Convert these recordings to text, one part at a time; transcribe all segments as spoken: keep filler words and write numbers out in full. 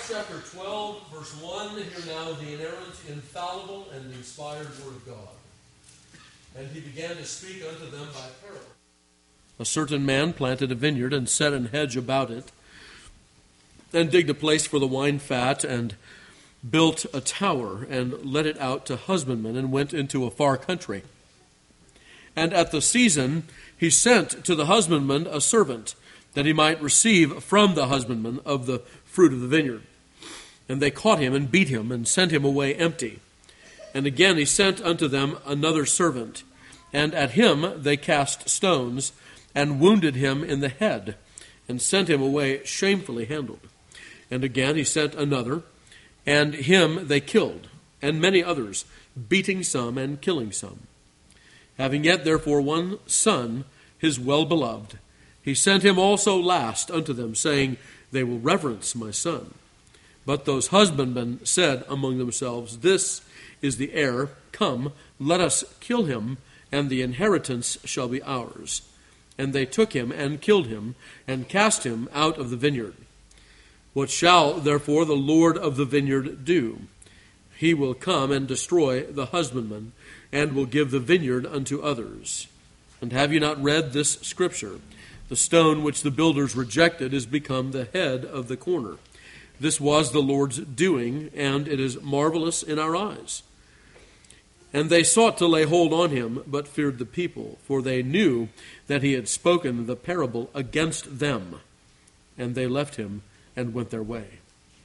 Acts chapter twelve, verse one, hear now the inerrant, infallible, and inspired word of God. And he began to speak unto them by parable. A certain man planted a vineyard and set an hedge about it, and digged a place for the wine fat, and built a tower, and let it out to husbandmen, and went into a far country. And at the season he sent to the husbandman a servant, that he might receive from the husbandman of the fruit of the vineyard. And they caught him and beat him and sent him away empty. And again he sent unto them another servant, and at him they cast stones, and wounded him in the head, and sent him away shamefully handled. And again he sent another, and him they killed, and many others, beating some and killing some. Having yet therefore one son, his well-beloved, he sent him also last unto them, saying, They will reverence my son. But those husbandmen said among themselves, This is the heir. Come, let us kill him, and the inheritance shall be ours. And they took him and killed him, and cast him out of the vineyard. What shall therefore the Lord of the vineyard do? He will come and destroy the husbandman, and will give the vineyard unto others. And have you not read this scripture? The stone which the builders rejected is become the head of the corner. This was the Lord's doing, and it is marvelous in our eyes. And they sought to lay hold on him, but feared the people, for they knew that he had spoken the parable against them. And they left him and went their way.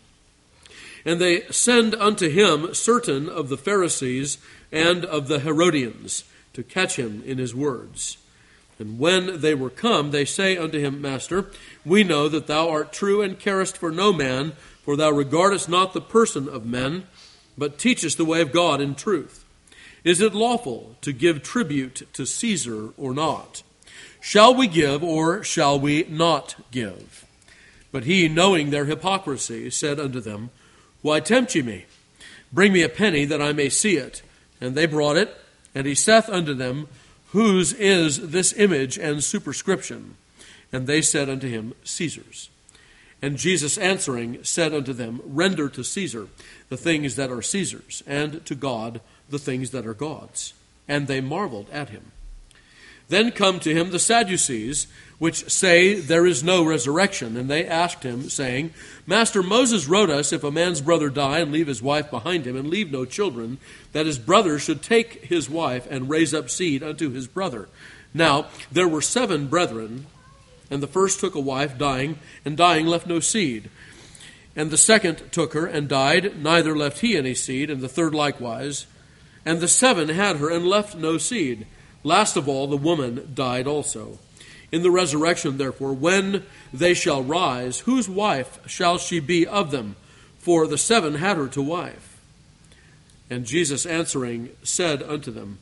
And they send unto him certain of the Pharisees and of the Herodians, to catch him in his words. And when they were come, they say unto him, Master, we know that thou art true and carest for no man, for thou regardest not the person of men, but teachest the way of God in truth. Is it lawful to give tribute to Caesar or not? Shall we give or shall we not give? But he, knowing their hypocrisy, said unto them, Why tempt ye me? Bring me a penny that I may see it. And they brought it, and he saith unto them, Whose is this image and superscription? And they said unto him, Caesar's. And Jesus answering said unto them, Render to Caesar the things that are Caesar's, and to God the things that are God's. And they marveled at him. Then come to him the Sadducees, which say there is no resurrection. And they asked him, saying, Master, Moses wrote us, if a man's brother die and leave his wife behind him, and leave no children, that his brother should take his wife and raise up seed unto his brother. Now there were seven brethren, and the first took a wife, dying, and dying left no seed. And the second took her, and died, neither left he any seed, and the third likewise. And the seven had her, and left no seed. Last of all, the woman died also. In the resurrection, therefore, when they shall rise, whose wife shall she be of them? For the seven had her to wife. And Jesus answering said unto them,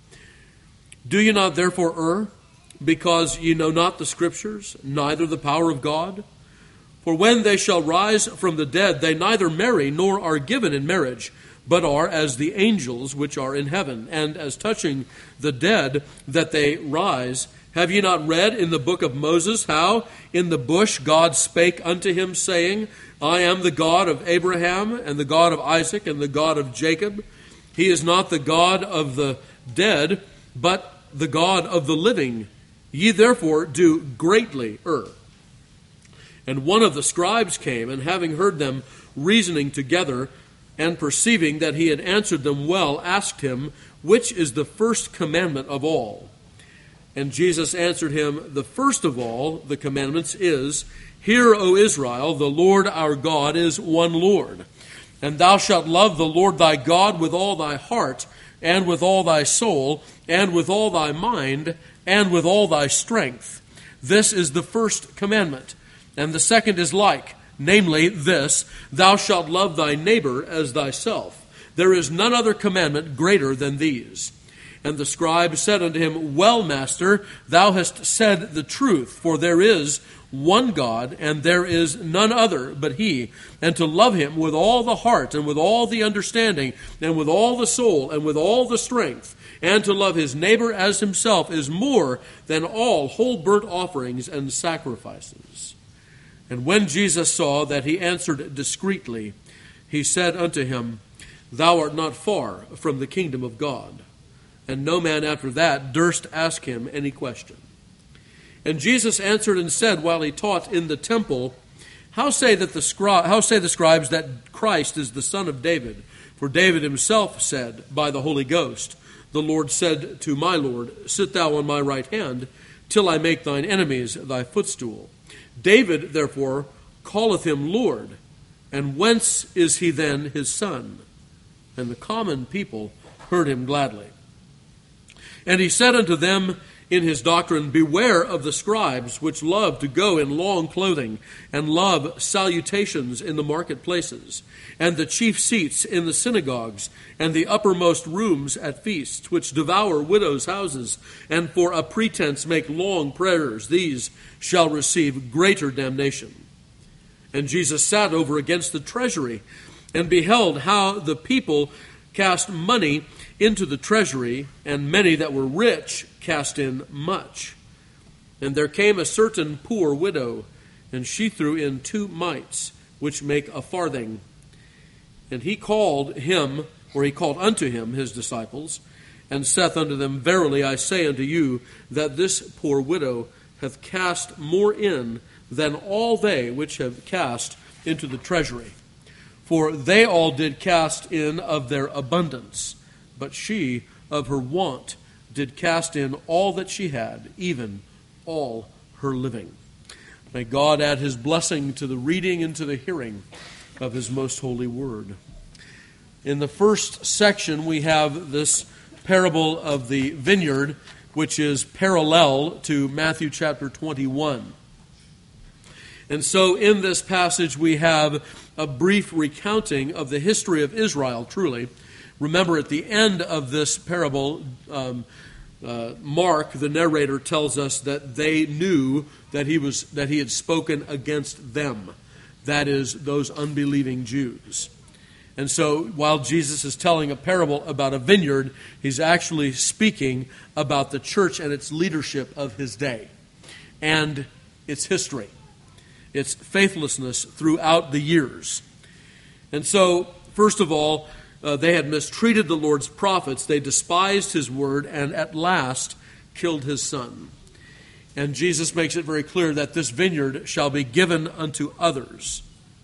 Do ye not therefore err, because ye know not the Scriptures, neither the power of God? For when they shall rise from the dead, they neither marry nor are given in marriage, but are as the angels which are in heaven. And as touching the dead, that they rise, have ye not read in the book of Moses how in the bush God spake unto him, saying, I am the God of Abraham, and the God of Isaac, and the God of Jacob. He is not the God of the dead, but the God of the living. Ye therefore do greatly err. And one of the scribes came, and having heard them reasoning together, and perceiving that he had answered them well, asked him, Which is the first commandment of all? And Jesus answered him, The first of all the commandments is, Hear, O Israel, the Lord our God is one Lord. And thou shalt love the Lord thy God with all thy heart, and with all thy soul, and with all thy mind, and with all thy strength. This is the first commandment. And the second is like, namely this, Thou shalt love thy neighbor as thyself. There is none other commandment greater than these. And the scribe said unto him, Well, Master, thou hast said the truth, for there is one God, and there is none other but he, and to love him with all the heart, and with all the understanding, and with all the soul, and with all the strength, and to love his neighbor as himself is more than all whole burnt offerings and sacrifices. And when Jesus saw that he answered discreetly, he said unto him, Thou art not far from the kingdom of God. And no man after that durst ask him any question. And Jesus answered and said, while he taught in the temple, How say that the scri- how say the scribes that Christ is the son of David? For David himself said by the Holy Ghost, The Lord said to my Lord, Sit thou on my right hand, till I make thine enemies thy footstool. David, therefore, calleth him Lord. And whence is he then his son? And the common people heard him gladly. And he said unto them in his doctrine, Beware of the scribes, which love to go in long clothing, and love salutations in the marketplaces, and the chief seats in the synagogues, and the uppermost rooms at feasts, which devour widows' houses, and for a pretense make long prayers. These shall receive greater damnation. And Jesus sat over against the treasury, and beheld how the people cast money into the treasury, and many that were rich cast in much. And there came a certain poor widow, and she threw in two mites, which make a farthing. And he called him, or he called unto him his disciples, and saith unto them, Verily I say unto you, that this poor widow hath cast more in than all they which have cast into the treasury. For they all did cast in of their abundance, but she of her want did cast in all that she had, even all her living. May God add his blessing to the reading and to the hearing of his most holy word. In the first section, we have this parable of the vineyard, which is parallel to Matthew chapter twenty-one. And so in this passage, we have a brief recounting of the history of Israel, truly. Remember, at the end of this parable, um, uh, Mark, the narrator, tells us that they knew that he was that he had spoken against them, that is, those unbelieving Jews. And so, while Jesus is telling a parable about a vineyard, he's actually speaking about the church and its leadership of his day and its history, its faithlessness throughout the years. And so, first of all, Uh, they had mistreated the Lord's prophets. They despised his word and at last killed his son. And Jesus makes it very clear that this vineyard shall be given unto others.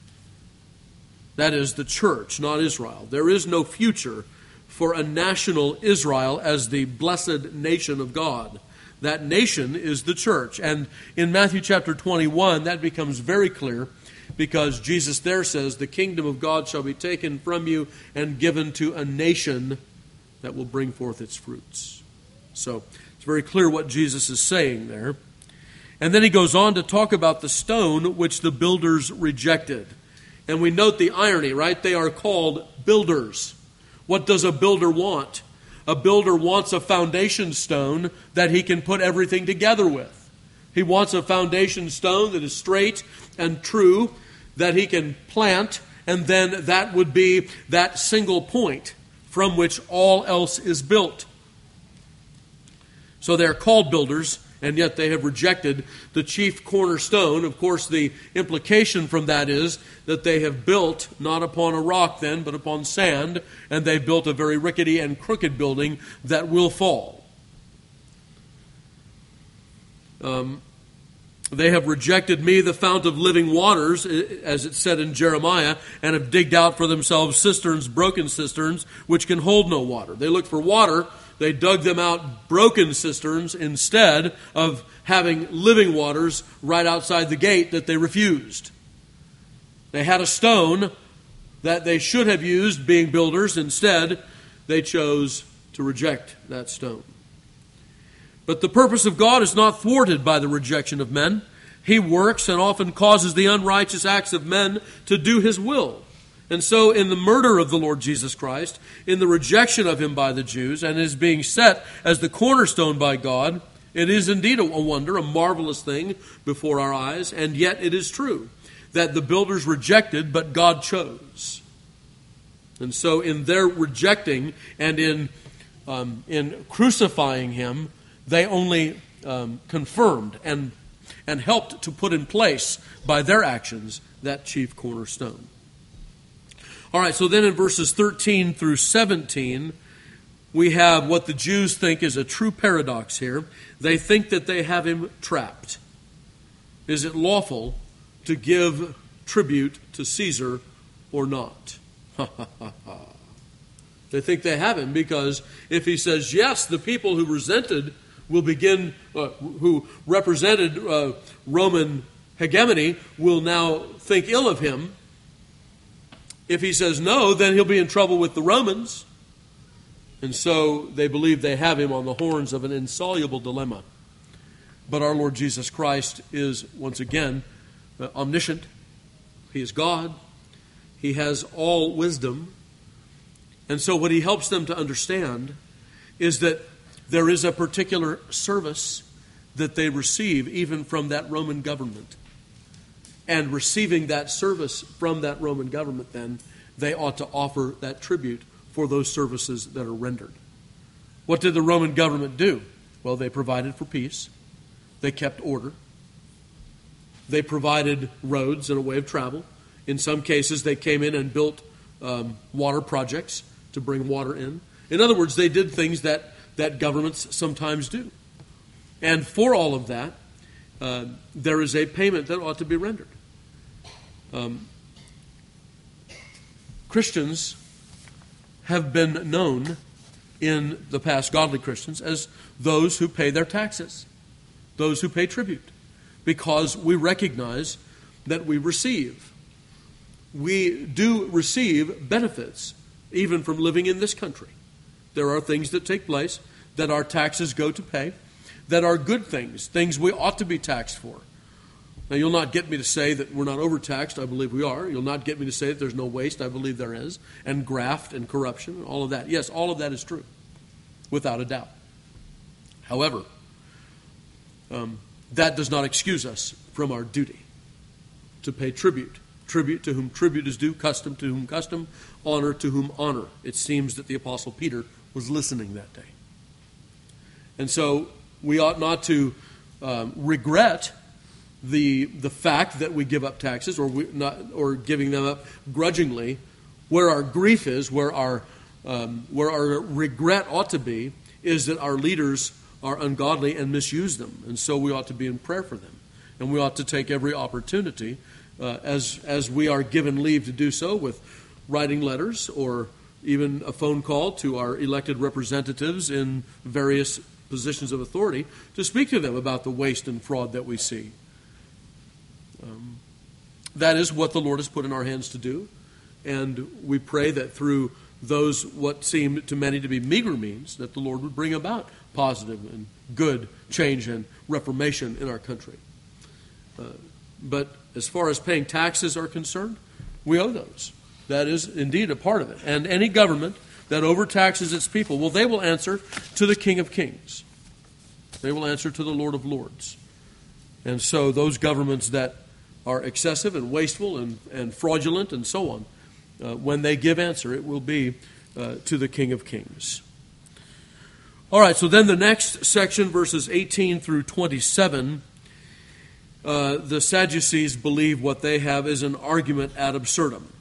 That is the church, not Israel. There is no future for a national Israel as the blessed nation of God. That nation is the church. And in Matthew chapter twenty-one, that becomes very clear, because Jesus there says, the kingdom of God shall be taken from you and given to a nation that will bring forth its fruits. So it's very clear what Jesus is saying there. And then he goes on to talk about the stone which the builders rejected. And we note the irony, right? They are called builders. What does a builder want? A builder wants a foundation stone that he can put everything together with. He wants a foundation stone that is straight and true, that he can plant, and then that would be that single point from which all else is built. So they're called builders, and yet they have rejected the chief cornerstone. Of course, the implication from that is that they have built not upon a rock then, but upon sand, and they've built a very rickety and crooked building that will fall. Um, they have rejected me, the fount of living waters, as it said in Jeremiah, and have digged out for themselves cisterns, broken cisterns, which can hold no water. They looked for water. They dug them out broken cisterns instead of having living waters right outside the gate that they refused. They had a stone that they should have used, being builders. Instead, they chose to reject that stone. But the purpose of God is not thwarted by the rejection of men. He works and often causes the unrighteous acts of men to do his will. And so in the murder of the Lord Jesus Christ, in the rejection of him by the Jews, and his being set as the cornerstone by God, it is indeed a wonder, a marvelous thing before our eyes, and yet it is true that the builders rejected, but God chose. And so in their rejecting and in, um, in crucifying him, they only um, confirmed and and helped to put in place by their actions that chief cornerstone. All right, so then in verses thirteen through seventeen, we have what the Jews think is a true paradox here. They think that they have him trapped. Is it lawful to give tribute to Caesar or not? They think they have him because if he says yes, the people who resented will begin, uh, who represented uh, Roman hegemony will now think ill of him. If he says no, then he'll be in trouble with the Romans. And so they believe they have him on the horns of an insoluble dilemma. But our Lord Jesus Christ is, once again, uh, omniscient. He is God. He has all wisdom. And so what he helps them to understand is that there is a particular service that they receive even from that Roman government. And receiving that service from that Roman government, then, they ought to offer that tribute for those services that are rendered. What did the Roman government do? Well, they provided for peace. They kept order. They provided roads and a way of travel. In some cases, they came in and built um, water projects to bring water in. In other words, they did things that, that governments sometimes do. And for all of that, uh, there is a payment that ought to be rendered. Um, Christians have been known in the past, godly Christians, as those who pay their taxes, those who pay tribute, because we recognize that we receive. We do receive benefits even from living in this country. There are things that take place that our taxes go to pay, that are good things, things we ought to be taxed for. Now, you'll not get me to say that we're not overtaxed. I believe we are. You'll not get me to say that there's no waste. I believe there is. And graft and corruption and all of that. Yes, all of that is true, without a doubt. However, um, that does not excuse us from our duty to pay tribute. Tribute to whom tribute is due, custom to whom custom, honor to whom honor. It seems that the Apostle Peter was listening that day. And so we ought not to um, regret the the fact that we give up taxes, or we not, or giving them up grudgingly. Where our grief is, where our um, where our regret ought to be, is that our leaders are ungodly and misuse them, and so we ought to be in prayer for them, and we ought to take every opportunity, uh, as as we are given leave to do so, with writing letters or even a phone call to our elected representatives in various positions of authority, to speak to them about the waste and fraud that we see. Um, that is what the Lord has put in our hands to do, and we pray that through those what seem to many to be meager means, that the Lord would bring about positive and good change and reformation in our country. Uh, but as far as paying taxes are concerned, we owe those. That is indeed a part of it. And any government that overtaxes its people, well, they will answer to the King of Kings. They will answer to the Lord of Lords. And so those governments that are excessive and wasteful and, and fraudulent and so on, uh, when they give answer, it will be uh, to the King of Kings. All right, so then the next section, verses eighteen through twenty-seven, uh, the Sadducees believe what they have is an argument ad absurdum.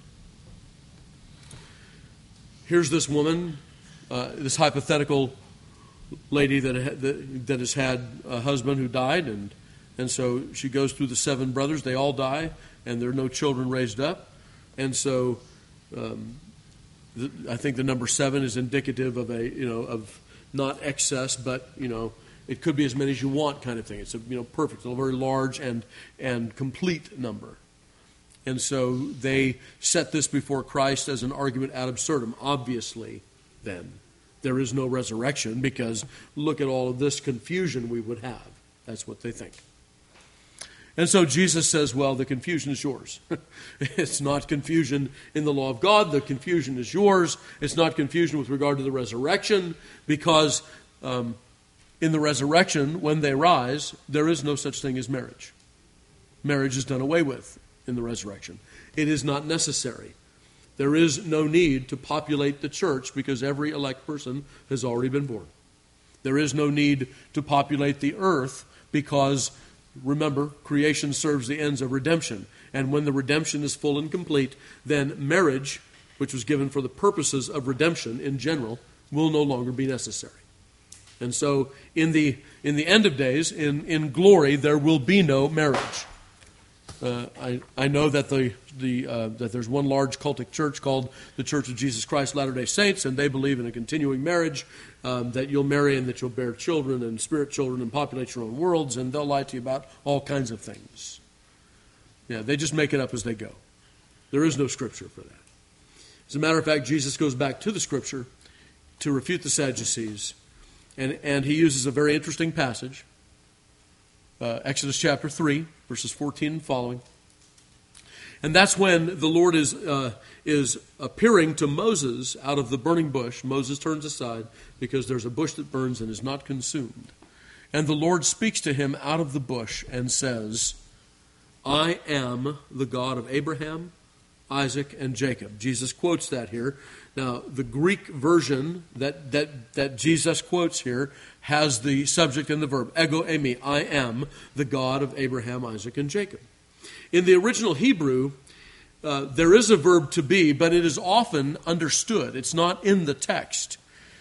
Here's this woman, uh, this hypothetical lady that, that that has had a husband who died, and and so she goes through the seven brothers. They all die, and there are no children raised up. And so um, th- I think the number seven is indicative of a, you know, of not excess, but, you know, it could be as many as you want kind of thing. It's a, you know, perfect, a very large and and complete number. And so they set this before Christ as an argument ad absurdum. Obviously, then, there is no resurrection, because look at all of this confusion we would have. That's what they think. And so Jesus says, well, the confusion is yours. It's not confusion in the law of God. The confusion is yours. It's not confusion with regard to the resurrection, because um, in the resurrection, when they rise, there is no such thing as marriage. Marriage is done away with in the resurrection. It is not necessary. There is no need to populate the church, because every elect person has already been born. There is no need to populate the earth, because Remember, creation serves the ends of redemption. And when the redemption is full and complete, then marriage, which was given for the purposes of redemption in general, will no longer be necessary. And so in the in the end of days, in, in glory, there will be no marriage. Uh, I, I know that the the uh, that there's one large cultic church called the Church of Jesus Christ Latter-day Saints, and they believe in a continuing marriage, um, that you'll marry and that you'll bear children and spirit children and populate your own worlds, and they'll lie to you about all kinds of things. Yeah, they just make it up as they go. There is no scripture for that. As a matter of fact, Jesus goes back to the scripture to refute the Sadducees, and, and he uses a very interesting passage, uh, Exodus chapter three, verses fourteen and following. And that's when the Lord is uh, is appearing to Moses out of the burning bush. Moses turns aside because there's a bush that burns and is not consumed. And the Lord speaks to him out of the bush and says, I am the God of Abraham, Isaac, and Jacob. Jesus quotes that here. Now, the Greek version that, that, that Jesus quotes here has the subject and the verb, ego eimi, I am the God of Abraham, Isaac, and Jacob. In the original Hebrew, uh, there is a verb to be, but it is often understood. It's not in the text.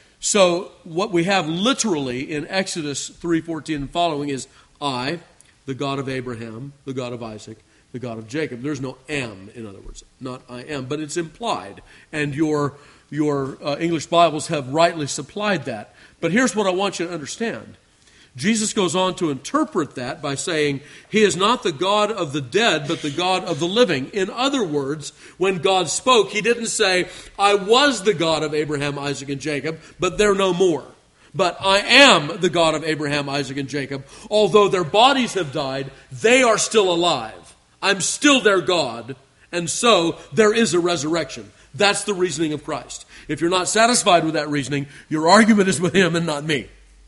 So what we have literally in Exodus three fourteen and following is I, the God of Abraham, the God of Isaac, the God of Jacob. There's no am, in other words, not I am, but it's implied. And your, your uh, English Bibles have rightly supplied that. But here's what I want you to understand. Jesus goes on to interpret that by saying, He is not the God of the dead, but the God of the living. In other words, when God spoke, He didn't say, I was the God of Abraham, Isaac, and Jacob, but they're no more. But I am the God of Abraham, Isaac, and Jacob. Although their bodies have died, they are still alive. I'm still their God, and so there is a resurrection. That's the reasoning of Christ. If you're not satisfied with that reasoning, your argument is with Him and not me.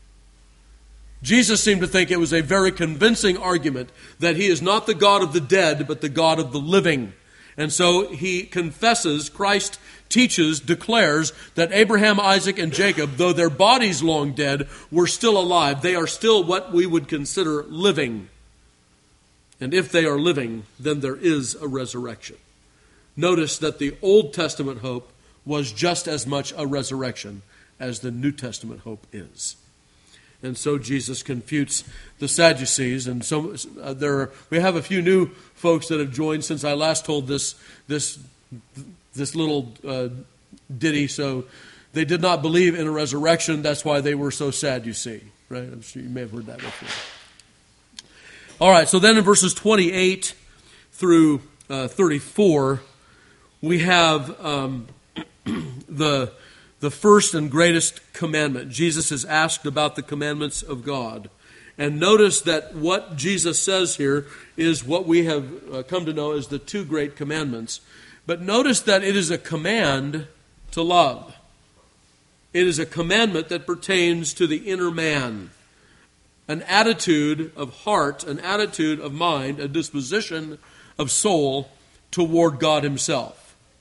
Jesus seemed to think it was a very convincing argument that He is not the God of the dead, but the God of the living. And so He confesses, Christ teaches, declares that Abraham, Isaac, and Jacob, though their bodies long dead, were still alive. They are still what we would consider living. And if they are living, then there is a resurrection. Notice that the Old Testament hope was just as much a resurrection as the New Testament hope is. And so Jesus confutes the Sadducees, and so uh, there are, we have a few new folks that have joined since I last told this this this little uh, ditty. So they did not believe in a resurrection. That's why they were so sad. You see, right? I'm sure you may have heard that before. All right. So then in verses twenty-eight through uh, thirty-four, we have um, the. The first and greatest commandment. Jesus is asked about the commandments of God. And notice that what Jesus says here is what we have uh, come to know as the two great commandments. But notice that it is a command to love. It is a commandment that pertains to the inner man. An attitude of heart, an attitude of mind, a disposition of soul toward God Himself.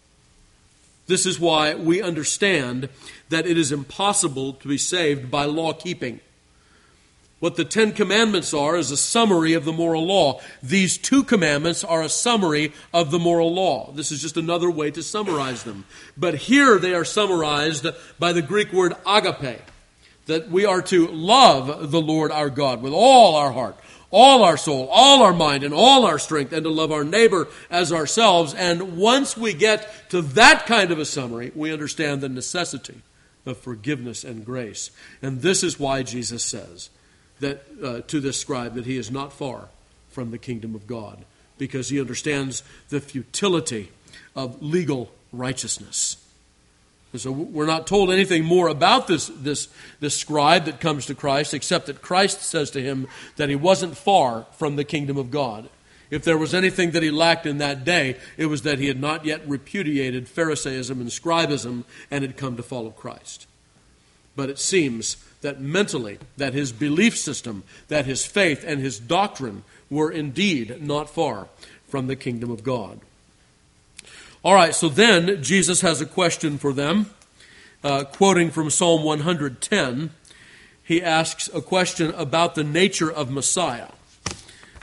This is why we understand that it is impossible to be saved by law keeping. What the Ten Commandments are is a summary of the moral law. These two commandments are a summary of the moral law. This is just another way to summarize them. But here they are summarized by the Greek word agape, that we are to love the Lord our God with all our heart, all our soul, all our mind, and all our strength, and to love our neighbor as ourselves. And once we get to that kind of a summary, we understand the necessity of forgiveness and grace. And this is why Jesus says that uh, to this scribe that he is not far from the kingdom of God, because he understands the futility of legal righteousness. So we're not told anything more about this, this, this scribe that comes to Christ, except that Christ says to him that he wasn't far from the kingdom of God. If there was anything that he lacked in that day, it was that he had not yet repudiated Pharisaism and scribism and had come to follow Christ. But it seems that mentally, that his belief system, that his faith and his doctrine were indeed not far from the kingdom of God. All right, so then Jesus has a question for them. Uh, quoting from Psalm one ten, he asks a question about the nature of Messiah.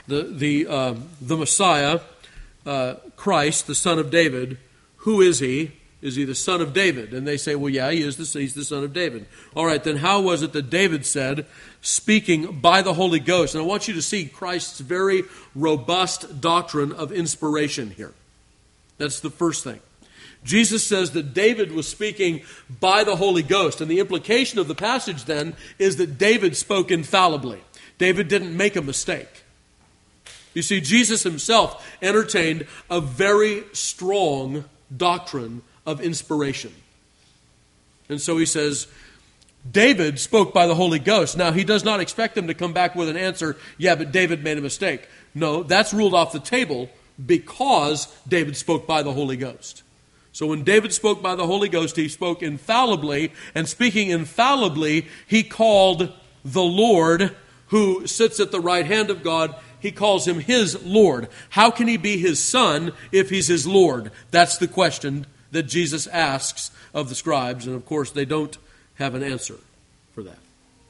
the the uh, the Messiah, uh, Christ, the son of David, who is he? Is he the son of David? And they say, well, yeah, he is the, he's the son of David. All right, then how was it that David said, speaking by the Holy Ghost? And I want you to see Christ's very robust doctrine of inspiration here. That's the first thing. Jesus says that David was speaking by the Holy Ghost. And the implication of the passage then is that David spoke infallibly. David didn't make a mistake. You see, Jesus himself entertained a very strong doctrine of inspiration. And so he says, David spoke by the Holy Ghost. Now, he does not expect them to come back with an answer, yeah, but David made a mistake. No, that's ruled off the table because David spoke by the Holy Ghost. So when David spoke by the Holy Ghost, he spoke infallibly, and speaking infallibly, he called the Lord, who sits at the right hand of God, he calls him his Lord. How can he be his son if he's his Lord? That's the question that Jesus asks of the scribes, and of course they don't have an answer for that.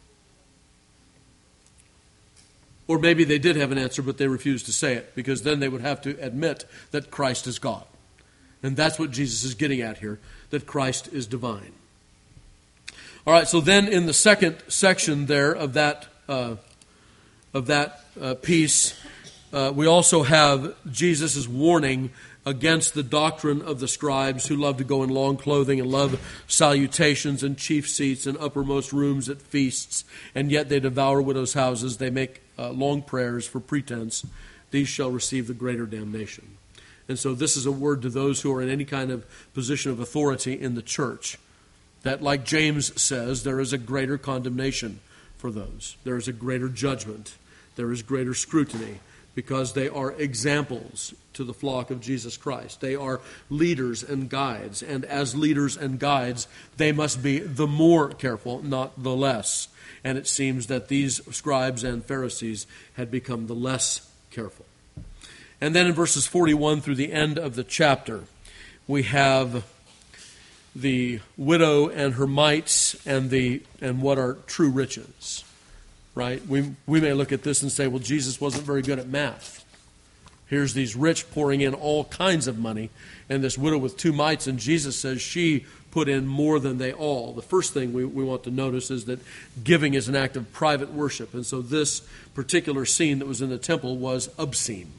Or maybe they did have an answer, but they refused to say it, because then they would have to admit that Christ is God. And that's what Jesus is getting at here, that Christ is divine. All right, so then in the second section there of that uh, of that uh, piece, uh, we also have Jesus' warning against the doctrine of the scribes who love to go in long clothing and love salutations and chief seats and uppermost rooms at feasts, and yet they devour widows' houses. They make uh, long prayers for pretense. These shall receive the greater damnation. And so this is a word to those who are in any kind of position of authority in the church, that, like James says, there is a greater condemnation for those. There is a greater judgment. There is greater scrutiny, because they are examples to the flock of Jesus Christ. They are leaders and guides, and as leaders and guides, they must be the more careful, not the less. And it seems that these scribes and Pharisees had become the less careful. And then in verses forty-one through the end of the chapter, we have the widow and her mites and the and what are true riches. Right? We we may look at this and say, well, Jesus wasn't very good at math. Here's these rich pouring in all kinds of money, and this widow with two mites, and Jesus says she put in more than they all. The first thing we, we want to notice is that giving is an act of private worship, and so this particular scene that was in the temple was obscene.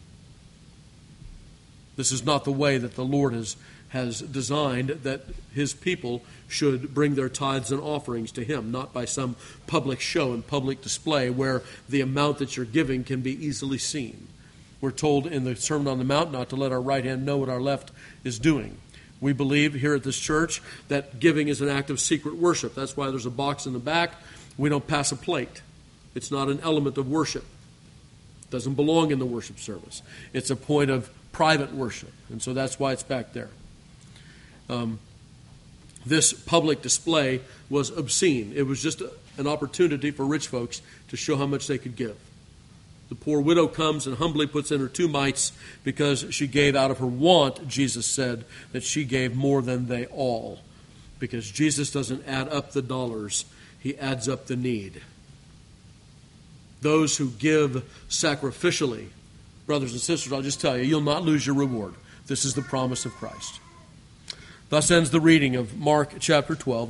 This is not the way that the Lord has, has designed that his people should bring their tithes and offerings to him, not by some public show and public display where the amount that you're giving can be easily seen. We're told in the Sermon on the Mount not to let our right hand know what our left is doing. We believe here at this church that giving is an act of secret worship. That's why there's a box in the back. We don't pass a plate. It's not an element of worship. It doesn't belong in the worship service. It's a point of private worship, and so that's why it's back there. Um, this public display was obscene. It was just a, an opportunity for rich folks to show how much they could give. The poor widow comes and humbly puts in her two mites because she gave out of her want. Jesus said that she gave more than they all, because Jesus doesn't add up the dollars, he adds up the need. Those who give sacrificially, brothers and sisters, I'll just tell you, you'll not lose your reward. This is the promise of Christ. Thus ends the reading of Mark chapter twelve.